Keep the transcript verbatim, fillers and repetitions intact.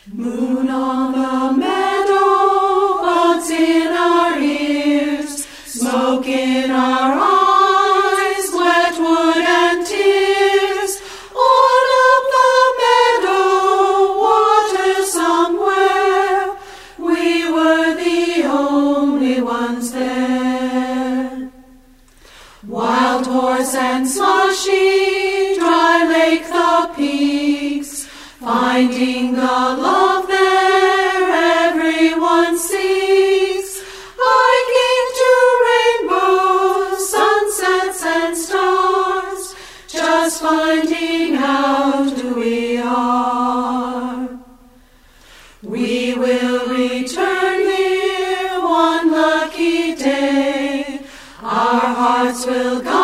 Moon on the meadow, buds in our ears, smoke in our eyes, wet wood and tears. On up the meadow, water somewhere, we were the only ones there. Wild horse and slushy, dry lake the peaks, finding the love there everyone seeks. Hiking to rainbows, sunsets and stars, just finding out who we are. We will return here one lucky day. Our hearts will go